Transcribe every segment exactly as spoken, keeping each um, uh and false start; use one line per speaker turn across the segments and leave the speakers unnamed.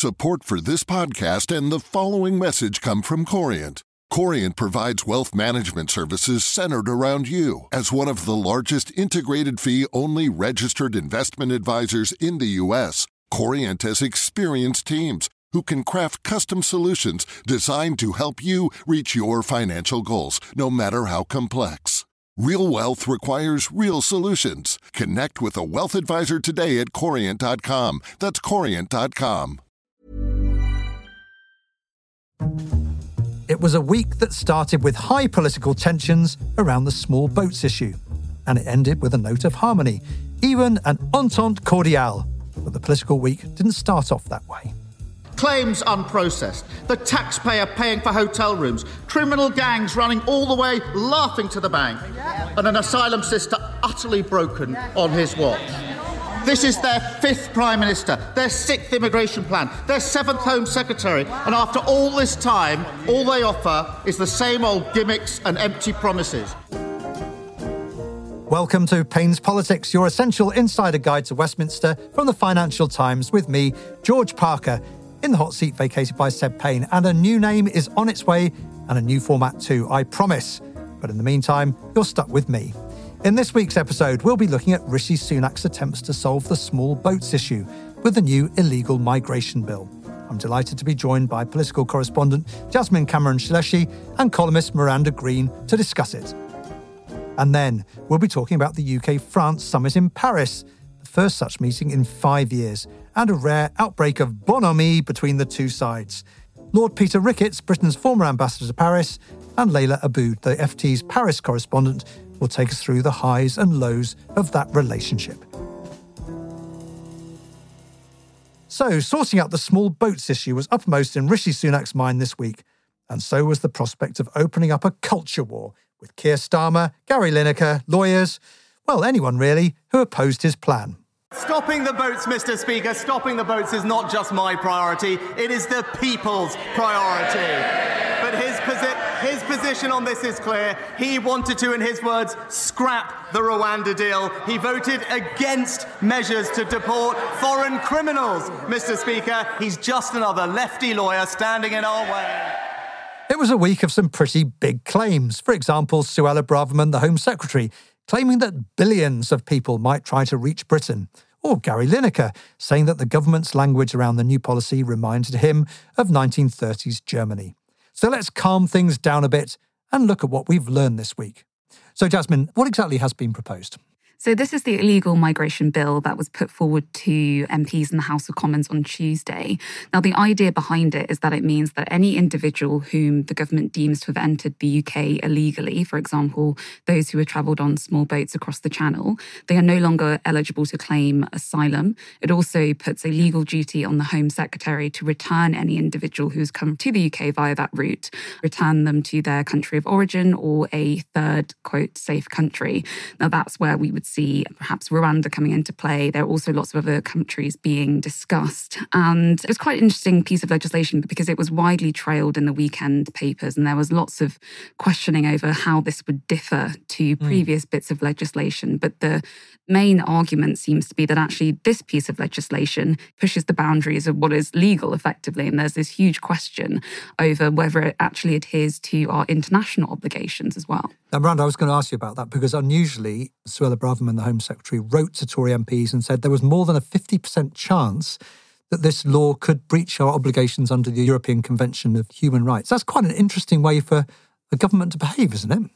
Support for this podcast and the following message come from Corient. Corient provides wealth management services centered around you. As one of the largest integrated fee-only registered investment advisors in the U S, Corient has experienced teams who can craft custom solutions designed to help you reach your financial goals, no matter how complex. Real wealth requires real solutions. Connect with a wealth advisor today at corient dot com. That's corient dot com.
It was a week that started with high political tensions around the small boats issue, and it ended with a note of harmony, even an entente cordiale. But the political week didn't start off that way.
Claims unprocessed, the taxpayer paying for hotel rooms, criminal gangs running all the way laughing to the bank, and an asylum system utterly broken on his watch. This is their fifth Prime Minister, their sixth immigration plan, their seventh Home Secretary, and after all this time, all they offer is the same old gimmicks and empty promises.
Welcome to Payne's Politics, your essential insider guide to Westminster from the Financial Times with me, George Parker, in the hot seat vacated by Seb Payne. And a new name is on its way and a new format too, I promise. But in the meantime, you're stuck with me. In this week's episode, we'll be looking at Rishi Sunak's attempts to solve the small boats issue with the new illegal migration bill. I'm delighted to be joined by political correspondent Jasmine Cameron-Sheleshi and columnist Miranda Green to discuss it. And then we'll be talking about the U K-France summit in Paris, the first such meeting in five years, and a rare outbreak of bonhomie between the two sides. Lord Peter Ricketts, Britain's former ambassador to Paris, and Layla Aboud, the F T's Paris correspondent, will take us through the highs and lows of that relationship. So, sorting out the small boats issue was uppermost in Rishi Sunak's mind this week, and so was the prospect of opening up a culture war with Keir Starmer, Gary Lineker, lawyers, well, anyone really, who opposed his plan.
Stopping the boats, Mister Speaker, stopping the boats is not just my priority, it is the people's priority. But his, posi- his position on this is clear. He wanted to, in his words, scrap the Rwanda deal. He voted against measures to deport foreign criminals, Mister Speaker. He's just another lefty lawyer standing in our way.
It was a week of some pretty big claims. For example, Suella Braverman, the Home Secretary, claiming that billions of people might try to reach Britain. Or Gary Lineker, saying that the government's language around the new policy reminded him of nineteen thirties Germany. So let's calm things down a bit and look at what we've learned this week. So, Jasmine, what exactly has been proposed?
So this is the illegal migration bill that was put forward to M Ps in the House of Commons on Tuesday. Now, the idea behind it is that it means that any individual whom the government deems to have entered the U K illegally, for example, those who have travelled on small boats across the Channel, they are no longer eligible to claim asylum. It also puts a legal duty on the Home Secretary to return any individual who's come to the U K via that route, return them to their country of origin or a third, quote, safe country. Now, that's where we would see perhaps Rwanda coming into play. There are also lots of other countries being discussed. And it was quite an interesting piece of legislation because it was widely trailed in the weekend papers and there was lots of questioning over how this would differ to previous mm. bits of legislation. But the main argument seems to be that actually this piece of legislation pushes the boundaries of what is legal effectively. And there's this huge question over whether it actually adheres to our international obligations as well.
Now, Miranda, I was going to ask you about that because unusually Suella Braverman, the Home Secretary, wrote to Tory M Ps and said there was more than a fifty percent chance that this law could breach our obligations under the European Convention of Human Rights. That's quite an interesting way for a government to behave, isn't it?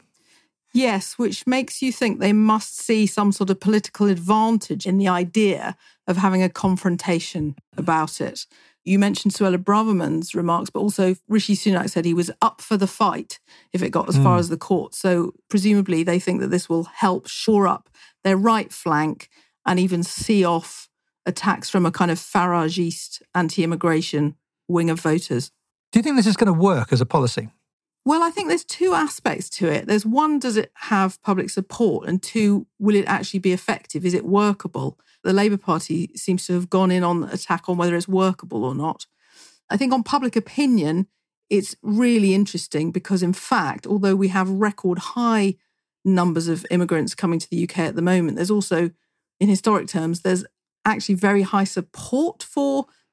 Yes, which makes you think they must see some sort of political advantage in the idea of having a confrontation about it. You mentioned Suella Braverman's remarks, but also Rishi Sunak said he was up for the fight if it got as mm. far as the court. So presumably they think that this will help shore up their right flank and even see off attacks from a kind of Farage-East anti-immigration wing of voters.
Do you think this is going to work as a policy?
Well, I think there's two aspects to it. There's one, does it have public support? And two, will it actually be effective? Is it workable? The Labour Party seems to have gone in on attack on whether it's workable or not. I think on public opinion, it's really interesting because, in fact, although we have record high numbers of immigrants coming to the U K at the moment, there's also, in historic terms, there's actually very high support for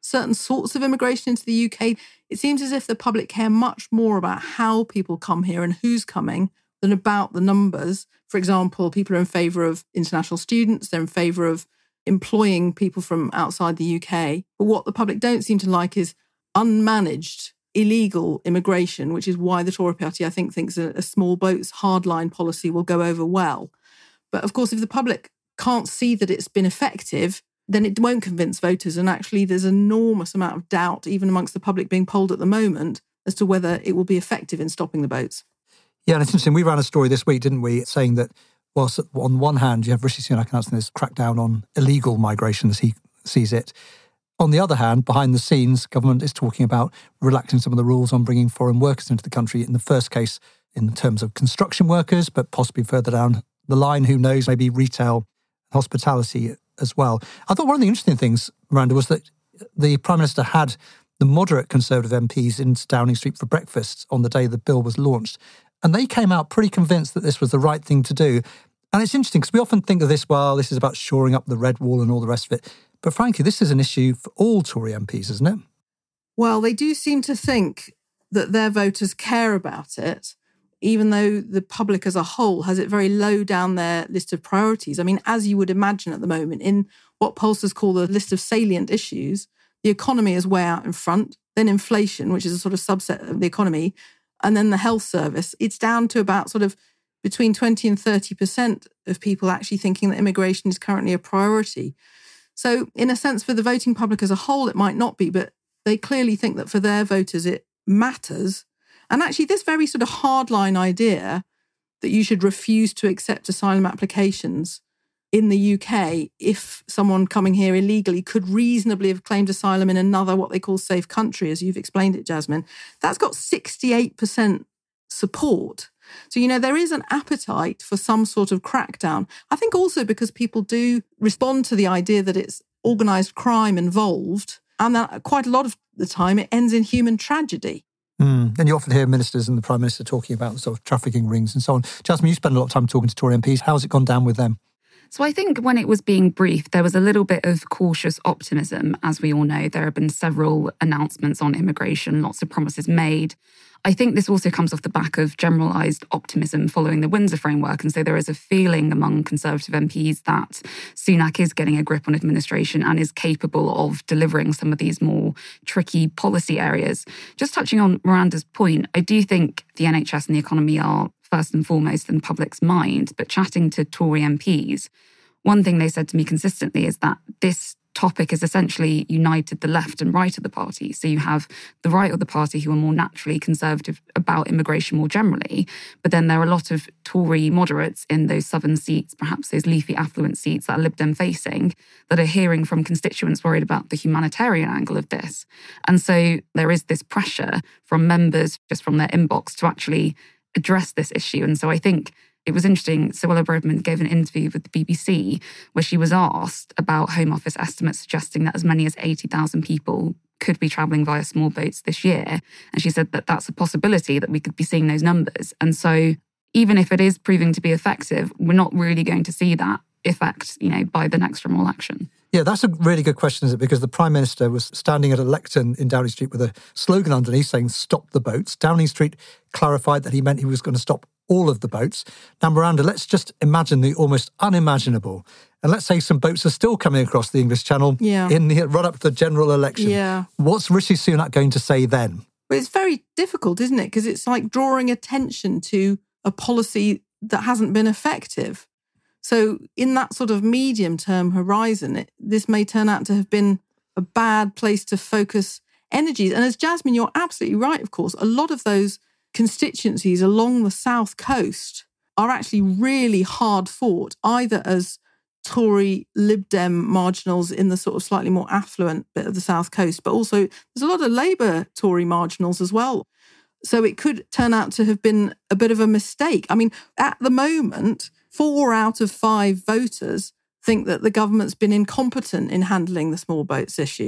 certain sorts of immigration into the U K. It seems as if the public care much more about how people come here and who's coming than about the numbers. For example, people are in favour of international students, they're in favour of employing people from outside the U K. But what the public don't seem to like is unmanaged illegal immigration, which is why the Tory party, I think, thinks a, a small boats hardline policy will go over well. But of course, if the public can't see that it's been effective, then it won't convince voters. And actually, there's an enormous amount of doubt, even amongst the public being polled at the moment, as to whether it will be effective in stopping the boats.
Yeah, and it's interesting. We ran a story this week, didn't we, saying that whilst on one hand you have Rishi Sunak announcing this crackdown on illegal migration as he sees it, on the other hand, behind the scenes, government is talking about relaxing some of the rules on bringing foreign workers into the country. In the first case, in terms of construction workers, but possibly further down the line, who knows, maybe retail, hospitality as well. I thought one of the interesting things, Miranda, was that the Prime Minister had the moderate Conservative M Ps in Downing Street for breakfast on the day the bill was launched. And they came out pretty convinced that this was the right thing to do. And it's interesting because we often think of this, well, this is about shoring up the red wall and all the rest of it. But frankly, this is an issue for all Tory M Ps, isn't it?
Well, they do seem to think that their voters care about it, even though the public as a whole has it very low down their list of priorities. I mean, as you would imagine at the moment, in what pollsters call the list of salient issues, the economy is way out in front, then inflation, which is a sort of subset of the economy, and then the health service. It's down to about sort of between twenty and thirty percent of people actually thinking that immigration is currently a priority. So in a sense, for the voting public as a whole, it might not be, but they clearly think that for their voters, it matters. And actually, this very sort of hardline idea that you should refuse to accept asylum applications in the U K if someone coming here illegally could reasonably have claimed asylum in another, what they call safe country, as you've explained it, Jasmine, that's got sixty-eight percent support. So, you know, there is an appetite for some sort of crackdown. I think also because people do respond to the idea that it's organised crime involved, and that quite a lot of the time it ends in human tragedy.
Mm. And you often hear ministers and the Prime Minister talking about sort of trafficking rings and so on. Jasmine, you spend a lot of time talking to Tory M Ps. How's it gone down with them?
So I think when it was being briefed, there was a little bit of cautious optimism. As we all know, there have been several announcements on immigration, lots of promises made. I think this also comes off the back of generalised optimism following the Windsor framework. And so there is a feeling among Conservative M Ps that Sunak is getting a grip on administration and is capable of delivering some of these more tricky policy areas. Just touching on Miranda's point, I do think the N H S and the economy are first and foremost in the public's mind. But chatting to Tory M Ps, one thing they said to me consistently is that this topic has essentially united the left and right of the party. So you have the right of the party who are more naturally conservative about immigration more generally, but then there are a lot of Tory moderates in those southern seats, perhaps those leafy affluent seats that are Lib Dem facing, that are hearing from constituents worried about the humanitarian angle of this. And so there is this pressure from members just from their inbox to actually address this issue. And so I think it was interesting, Suella Braverman gave an interview with the B B C where she was asked about Home Office estimates suggesting that as many as eighty thousand people could be travelling via small boats this year. And she said that that's a possibility that we could be seeing those numbers. And so even if it is proving to be effective, we're not really going to see that effect, you know, by the next general election.
Yeah, that's a really good question, isn't it? Because the Prime Minister was standing at a lectern in Downing Street with a slogan underneath saying, "Stop the boats." Downing Street clarified that he meant he was going to stop all of the boats. Now, Miranda, let's just imagine the almost unimaginable. And let's say some boats are still coming across the English Channel
yeah.
in the run-up to the general election.
Yeah.
What's Rishi Sunak going to say then?
Well, it's very difficult, isn't it? Because it's like drawing attention to a policy that hasn't been effective. So in that sort of medium-term horizon, it, this may turn out to have been a bad place to focus energies. And as Jasmine, you're absolutely right, of course, a lot of those constituencies along the south coast are actually really hard fought, either as Tory Lib Dem marginals in the sort of slightly more affluent bit of the south coast, but also there's a lot of Labour Tory marginals as well. So it could turn out to have been a bit of a mistake. I mean, at the moment, four out of five voters think that the government's been incompetent in handling the small boats issue.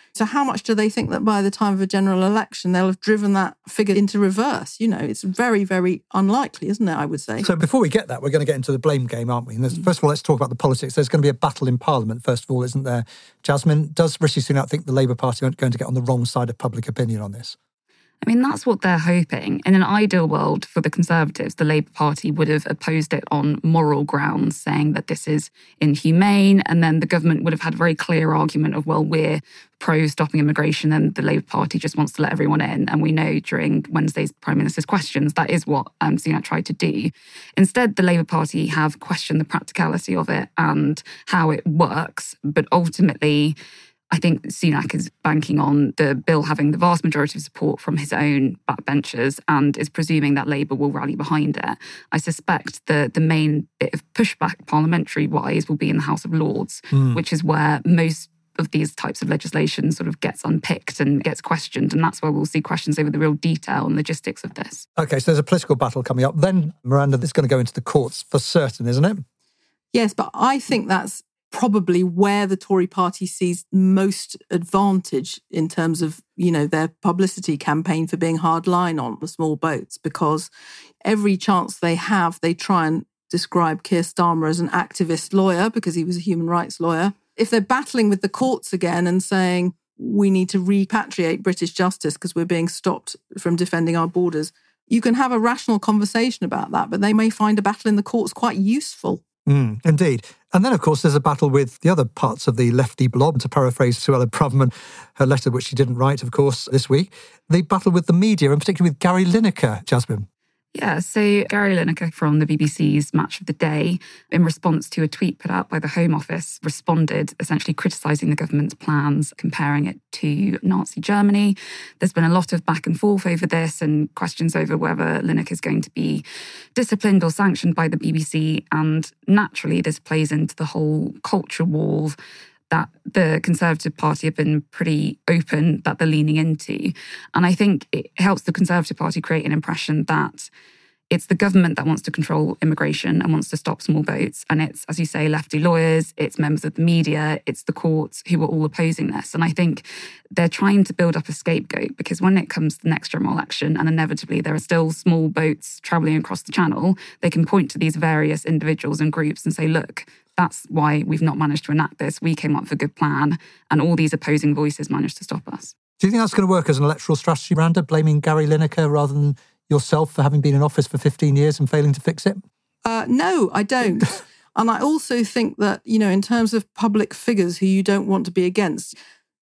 So how much do they think that by the time of a general election, they'll have driven that figure into reverse? You know, it's very, very unlikely, isn't it, I would say?
So before we get that, we're going to get into the blame game, aren't we? And mm. first of all, let's talk about the politics. There's going to be a battle in Parliament, first of all, isn't there? Jasmine, does Rishi Sunak think the Labour Party are going to get on the wrong side of public opinion on this?
I mean, that's what they're hoping. In an ideal world for the Conservatives, the Labour Party would have opposed it on moral grounds, saying that this is inhumane, and then the government would have had a very clear argument of, well, we're pro-stopping immigration and the Labour Party just wants to let everyone in. And we know during Wednesday's Prime Minister's questions, that is what um, Sunak tried to do. Instead, the Labour Party have questioned the practicality of it and how it works, but ultimately I think Sunak is banking on the bill having the vast majority of support from his own backbenchers and is presuming that Labour will rally behind it. I suspect the, the main bit of pushback parliamentary-wise will be in the House of Lords, mm. which is where most of these types of legislation sort of gets unpicked and gets questioned. And that's where we'll see questions over the real detail and logistics of this.
OK, so there's a political battle coming up. Then, Miranda, this is going to go into the courts for certain, isn't it?
Yes, but I think that's probably where the Tory party sees most advantage in terms of, you know, their publicity campaign for being hardline on the small boats, because every chance they have, they try and describe Keir Starmer as an activist lawyer because he was a human rights lawyer. If they're battling with the courts again and saying we need to repatriate British justice because we're being stopped from defending our borders, you can have a rational conversation about that, but they may find a battle in the courts quite useful.
Mm, indeed. And then, of course, there's a battle with the other parts of the lefty blob, to paraphrase Suella Braverman, her letter, which she didn't write, of course, this week. The battle with the media, and particularly with Gary Lineker, Jasmine.
Yeah, so Gary Lineker from the B B C's Match of the Day, in response to a tweet put out by the Home Office, responded essentially criticising the government's plans, comparing it to Nazi Germany. There's been a lot of back and forth over this and questions over whether Lineker is going to be disciplined or sanctioned by the B B C. And naturally, this plays into the whole culture war that the Conservative Party have been pretty open that they're leaning into. And I think it helps the Conservative Party create an impression that it's the government that wants to control immigration and wants to stop small boats. And it's, as you say, lefty lawyers, it's members of the media, it's the courts who are all opposing this. And I think they're trying to build up a scapegoat because when it comes to the next general election, and inevitably there are still small boats travelling across the channel, they can point to these various individuals and groups and say, look, that's why we've not managed to enact this. We came up with a good plan and all these opposing voices managed to stop us.
Do you think that's going to work as an electoral strategy, Miranda, blaming Gary Lineker rather than yourself for having been in office for fifteen years and failing to fix it?
Uh, no, I don't. And I also think that, you know, in terms of public figures who you don't want to be against,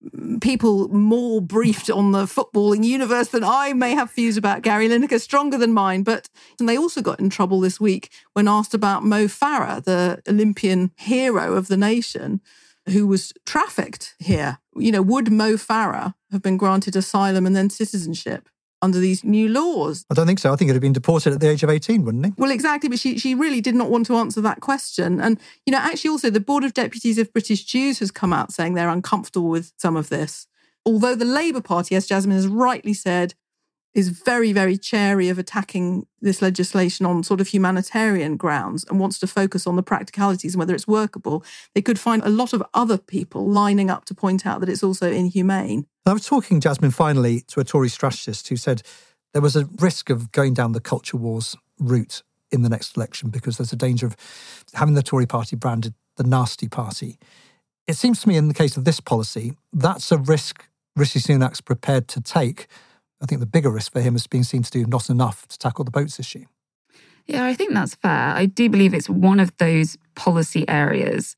people more briefed on the footballing universe than I may have views about Gary Lineker stronger than mine. But and they also got in trouble this week when asked about Mo Farah, the Olympian hero of the nation, who was trafficked here. You know, would Mo Farah have been granted asylum and then citizenship under these new laws?
I don't think so. I think he'd have been deported at the age of eighteen, wouldn't he?
Well, exactly. But she she really did not want to answer that question. And, you know, actually also the Board of Deputies of British Jews has come out saying they're uncomfortable with some of this. Although the Labour Party, as Jasmine has rightly said, is very, very chary of attacking this legislation on sort of humanitarian grounds and wants to focus on the practicalities and whether it's workable, they could find a lot of other people lining up to point out that it's also inhumane.
I was talking, Jasmine, finally, to a Tory strategist who said there was a risk of going down the culture wars route in the next election because there's a danger of having the Tory party branded the nasty party. It seems to me in the case of this policy, that's a risk Rishi Sunak's prepared to take. I think the bigger risk for him is being seen to do not enough to tackle the boats issue.
Yeah, I think that's fair. I do believe it's one of those policy areas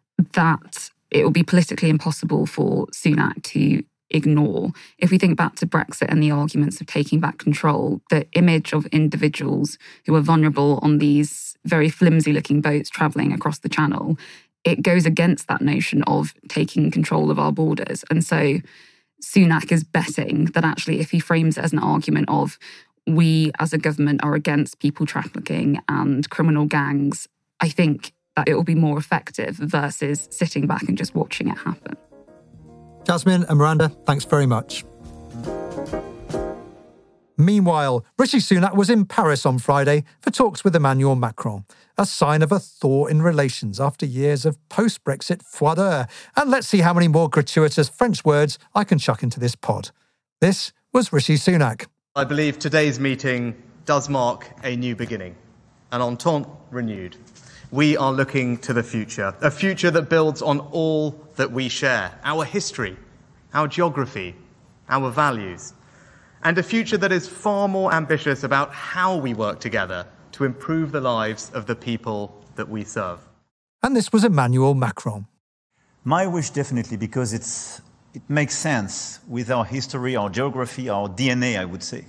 that it will be politically impossible for Sunak to ignore. If we think back to Brexit and the arguments of taking back control, the image of individuals who are vulnerable on these very flimsy-looking boats travelling across the channel, it goes against that notion of taking control of our borders. And so Sunak is betting that actually if he frames it as an argument of we as a government are against people trafficking and criminal gangs, I think that it will be more effective versus sitting back and just watching it happen.
Jasmine and Miranda, thanks very much. Meanwhile, Rishi Sunak was in Paris on Friday for talks with Emmanuel Macron, a sign of a thaw in relations after years of post-Brexit froideur. And let's see how many more gratuitous French words I can chuck into this pod. This was Rishi Sunak.
I believe today's meeting does mark a new beginning, an entente renewed. We are looking to the future, a future that builds on all that we share, our history, our geography, our values, and a future that is far more ambitious about how we work together to improve the lives of the people that we serve.
And this was Emmanuel Macron.
My wish, definitely, because it's, it makes sense with our history, our geography, our D N A, I would say,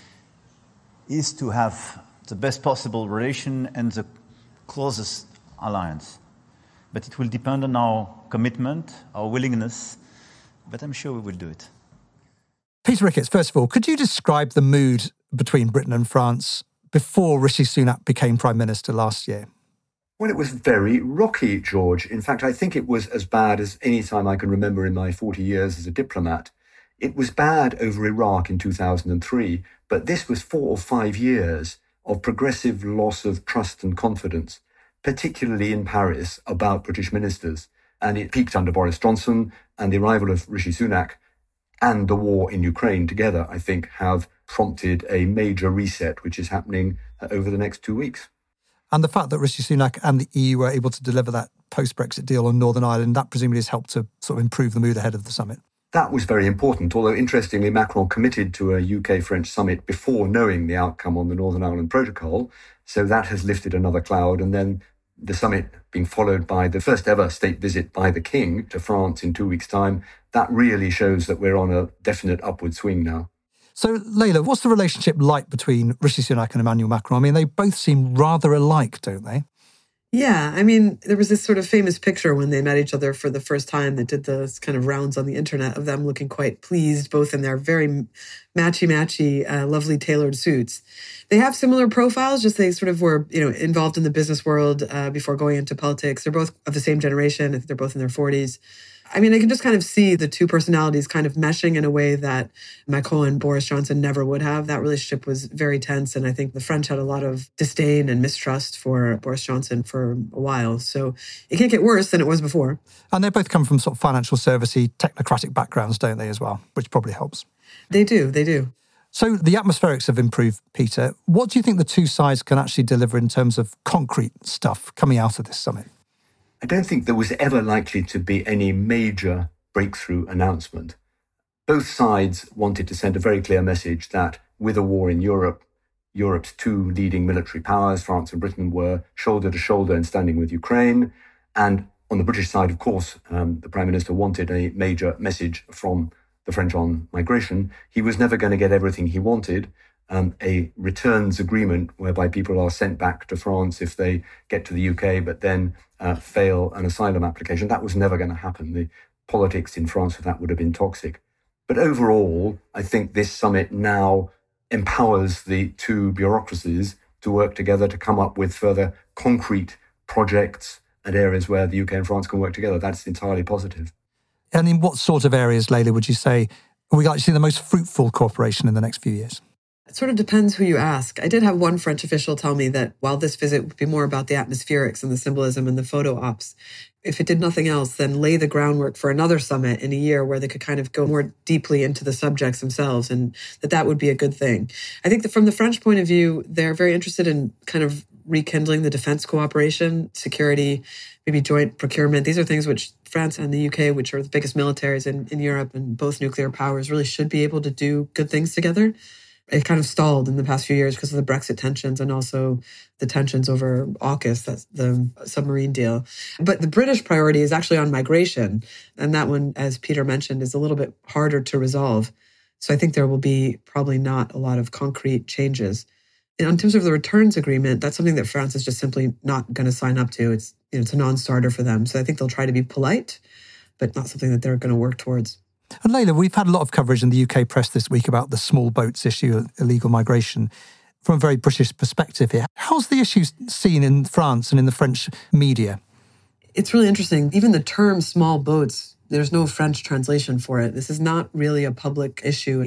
is to have the best possible relation and the closest alliance. But it will depend on our commitment, our willingness, but I'm sure we will do it.
Peter Ricketts, first of all, could you describe the mood between Britain and France before Rishi Sunak became Prime Minister last year?
Well, it was very rocky, George. In fact, I think it was as bad as any time I can remember in my forty years as a diplomat. It was bad over Iraq in two thousand three, but this was four or five years of progressive loss of trust and confidence, particularly in Paris, about British ministers. And it peaked under Boris Johnson, and the arrival of Rishi Sunak and the war in Ukraine together, I think, have prompted a major reset, which is happening uh, over the next two weeks.
And the fact that Rishi Sunak and the E U were able to deliver that post-Brexit deal on Northern Ireland, that presumably has helped to sort of improve the mood ahead of the summit.
That was very important, although interestingly, Macron committed to a U K-French summit before knowing the outcome on the Northern Ireland Protocol. So that has lifted another cloud. And then the summit being followed by the first ever state visit by the King to France in two weeks' time, that really shows that we're on a definite upward swing now.
So, Layla, what's the relationship like between Rishi Sunak and Emmanuel Macron? I mean, they both seem rather alike, don't they?
Yeah, I mean, there was this sort of famous picture when they met each other for the first time that did the kind of rounds on the internet of them looking quite pleased, both in their very matchy-matchy, uh, lovely tailored suits. They have similar profiles, just they sort of were, you know, involved in the business world uh, before going into politics. They're both of the same generation. I think they're both in their forties. I mean, I can just kind of see the two personalities kind of meshing in a way that Macron and Boris Johnson never would have. That relationship was very tense, and I think the French had a lot of disdain and mistrust for Boris Johnson for a while. So it can't get worse than it was before.
And they both come from sort of financial servicey, technocratic backgrounds, don't they, as well, which probably helps.
They do, they do.
So the atmospherics have improved, Peter. What do you think the two sides can actually deliver in terms of concrete stuff coming out of this summit?
I don't think there was ever likely to be any major breakthrough announcement. Both sides wanted to send a very clear message that with a war in Europe, Europe's two leading military powers, France and Britain, were shoulder to shoulder and standing with Ukraine. And on the British side, of course, um, the Prime Minister wanted a major message from the French on migration. He was never going to get everything he wanted. Um, a returns agreement whereby people are sent back to France if they get to the U K, but then uh, fail an asylum application. That was never going to happen. The politics in France of that would have been toxic. But overall, I think this summit now empowers the two bureaucracies to work together to come up with further concrete projects and areas where the U K and France can work together. That's entirely positive.
And in what sort of areas, Layla, would you say are we likely to see the most fruitful cooperation in the next few years?
It sort of depends who you ask. I did have one French official tell me that while this visit would be more about the atmospherics and the symbolism and the photo ops, if it did nothing else, then lay the groundwork for another summit in a year where they could kind of go more deeply into the subjects themselves, and that that would be a good thing. I think that from the French point of view, they're very interested in kind of rekindling the defense cooperation, security, maybe joint procurement. These are things which France and the U K, which are the biggest militaries in, in Europe and both nuclear powers, really should be able to do good things together. It kind of stalled in the past few years because of the Brexit tensions and also the tensions over AUKUS, that's the submarine deal. But the British priority is actually on migration. And that one, as Peter mentioned, is a little bit harder to resolve. So I think there will be probably not a lot of concrete changes. And in terms of the returns agreement, that's something that France is just simply not going to sign up to. It's, you know, it's a non-starter for them. So I think they'll try to be polite, but not something that they're going to work towards.
And Layla, we've had a lot of coverage in the U K press this week about the small boats issue, illegal migration, from a very British perspective here. How's the issue seen in France and in the French media?
It's really interesting. Even the term small boats, there's no French translation for it. This is not really a public issue here.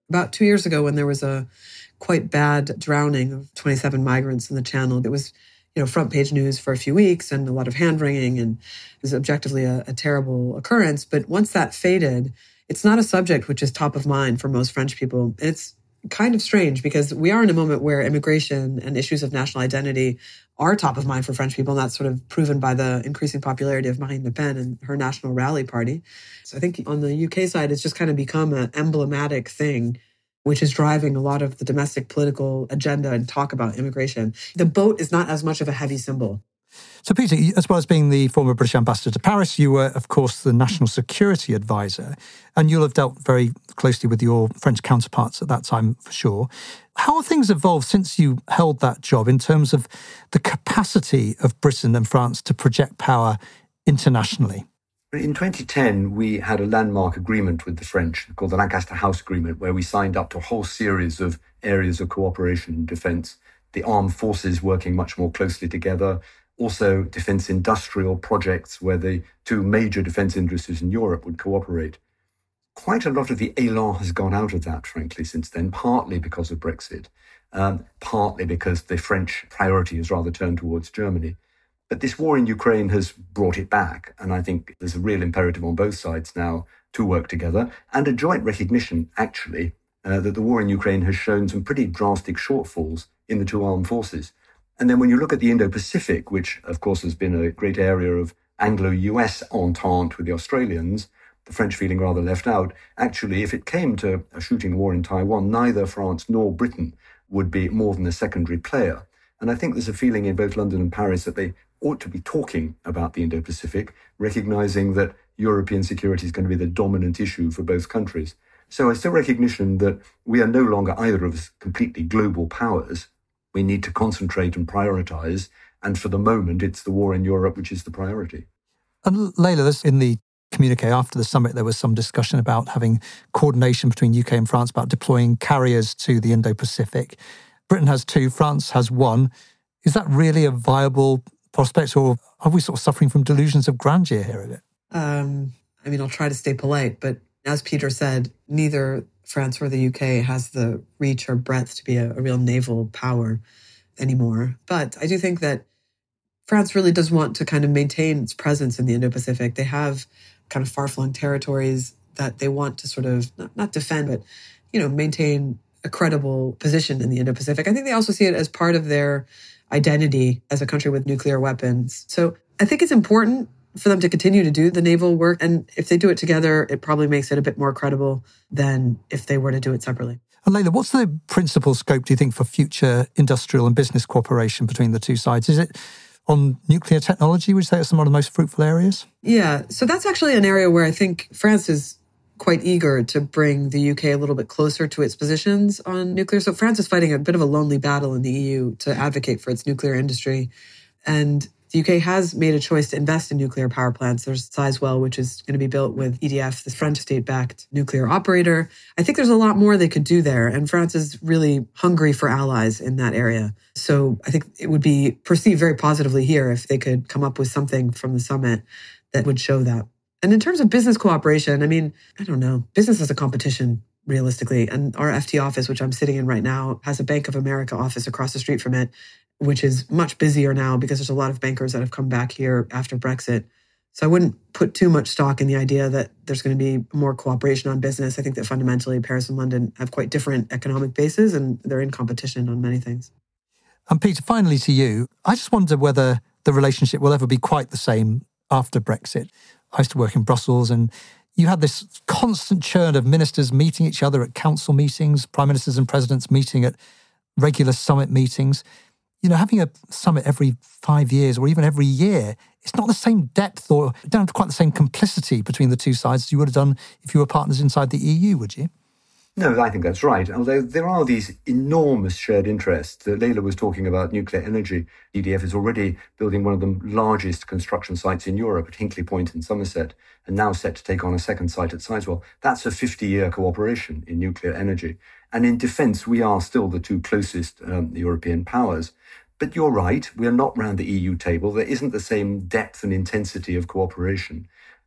About two years ago, when there was a quite bad drowning of twenty-seven migrants in the Channel, it was, you know, front page news for a few weeks and a lot of hand-wringing, and it was objectively a, a terrible occurrence. But once that faded, it's not a subject which is top of mind for most French people. It's kind of strange because we are in a moment where immigration and issues of national identity are top of mind for French people, and that's sort of proven by the increasing popularity of Marine Le Pen and her National Rally Party. So I think on the U K side, it's just kind of become an emblematic thing, which is driving a lot of the domestic political agenda and talk about immigration. The boat is not as much of a heavy symbol.
So, Peter, as well as being the former British ambassador to Paris, you were, of course, the national security advisor, and you'll have dealt very closely with your French counterparts at that time, for sure. How have things evolved since you held that job in terms of the capacity of Britain and France to project power internationally?
In twenty ten, we had a landmark agreement with the French called the Lancaster House Agreement, where we signed up to a whole series of areas of cooperation in defence, the armed forces working much more closely together, also defence industrial projects where the two major defence industries in Europe would cooperate. Quite a lot of the élan has gone out of that, frankly, since then, partly because of Brexit, um, partly because the French priority has rather turned towards Germany. But this war in Ukraine has brought it back, and I think there's a real imperative on both sides now to work together, and a joint recognition, actually, uh, that the war in Ukraine has shown some pretty drastic shortfalls in the two armed forces. And then when you look at the Indo-Pacific, which, of course, has been a great area of Anglo-U S entente with the Australians, the French feeling rather left out, actually, if it came to a shooting war in Taiwan, neither France nor Britain would be more than a secondary player. And I think there's a feeling in both London and Paris that they ought to be talking about the Indo-Pacific, recognizing that European security is going to be the dominant issue for both countries. So it's a recognition that we are no longer either of us completely global powers. We need to concentrate and prioritize. And for the moment, it's the war in Europe, which is the priority.
And Layla, this, in the communique after the summit, there was some discussion about having coordination between U K and France about deploying carriers to the Indo-Pacific. Britain has two, France has one. Is that really a viable prospect, or are we sort of suffering from delusions of grandeur here a bit?
Um, I mean, I'll try to stay polite, but as Peter said, neither France or the U K has the reach or breadth to be a, a real naval power anymore. But I do think that France really does want to kind of maintain its presence in the Indo-Pacific. They have kind of far-flung territories that they want to sort of, not, not defend, but, you know, maintain a credible position in the Indo-Pacific. I think they also see it as part of their identity as a country with nuclear weapons. So I think it's important for them to continue to do the naval work. And if they do it together, it probably makes it a bit more credible than if they were to do it separately.
And Layla, what's the principal scope, do you think, for future industrial and business cooperation between the two sides? Is it on nuclear technology, would you say it's some of the most fruitful areas?
Yeah, so that's actually an area where I think France is quite eager to bring the U K a little bit closer to its positions on nuclear. So France is fighting a bit of a lonely battle in the E U to advocate for its nuclear industry. And the U K has made a choice to invest in nuclear power plants. There's Sizewell, which is going to be built with E D F, the French state-backed nuclear operator. I think there's a lot more they could do there, and France is really hungry for allies in that area. So I think it would be perceived very positively here if they could come up with something from the summit that would show that. And in terms of business cooperation, I mean, I don't know. Business is a competition, realistically. And our F T office, which I'm sitting in right now, has a Bank of America office across the street from it, which is much busier now because there's a lot of bankers that have come back here after Brexit. So I wouldn't put too much stock in the idea that there's going to be more cooperation on business. I think that fundamentally Paris and London have quite different economic bases and they're in competition on many things.
And Peter, finally to you, I just wonder whether the relationship will ever be quite the same after Brexit. I used to work in Brussels, and you had this constant churn of ministers meeting each other at council meetings, prime ministers and presidents meeting at regular summit meetings. You know, having a summit every five years or even every year, it's not the same depth or you don't have quite the same complicity between the two sides as you would have done if you were partners inside the E U, would you?
No, I think that's right. Although there are these enormous shared interests. Layla was talking about nuclear energy. E D F is already building one of the largest construction sites in Europe at Hinkley Point in Somerset, and now set to take on a second site at Sizewell. That's a fifty-year cooperation in nuclear energy. And in defence, we are still the two closest um, European powers. But you're right, we are not round the E U table. There isn't the same depth and intensity of cooperation.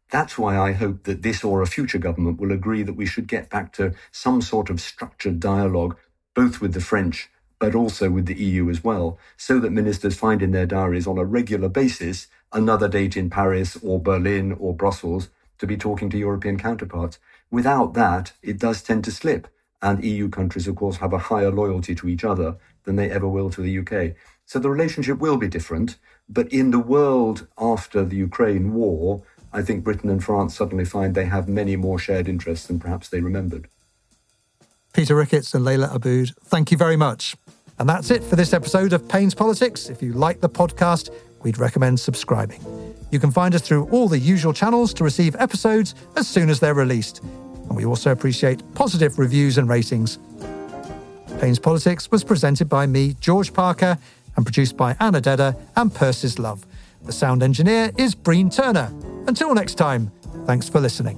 That's why I hope that this or a future government will agree that we should get back to some sort of structured dialogue, both with the French but also with the E U as well, so that ministers find in their diaries on a regular basis another date in Paris or Berlin or Brussels to be talking to European counterparts. Without that, it does tend to slip. And E U countries, of course, have a higher loyalty to each other than they ever will to the U K. So the relationship will be different. But in the world after the Ukraine war, I think Britain and France suddenly find they have many more shared interests than perhaps they remembered.
Peter Ricketts and Layla Aboud, thank you very much. And that's it for this episode of Payne's Politics. If you like the podcast, we'd recommend subscribing. You can find us through all the usual channels to receive episodes as soon as they're released. And we also appreciate positive reviews and ratings. Payne's Politics was presented by me, George Parker, and produced by Anna Dedder and Persis Love. The sound engineer is Breen Turner. Until next time, thanks for listening.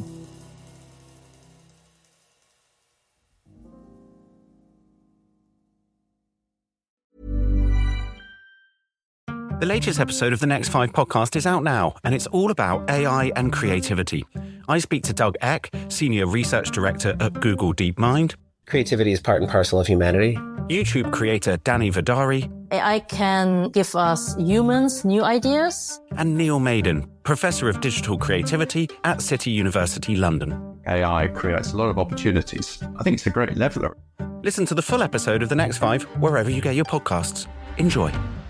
The latest episode of the Next Five podcast is out now, and it's all about A I and creativity. I speak to Doug Eck, Senior Research Director at Google DeepMind.
Creativity is part and parcel of humanity.
YouTube creator Danny Vidari.
A I can give us humans new ideas.
And Neil Maiden, Professor of Digital Creativity at City University London.
A I creates a lot of opportunities. I think it's a great leveler.
Listen to the full episode of The Next Five wherever you get your podcasts. Enjoy.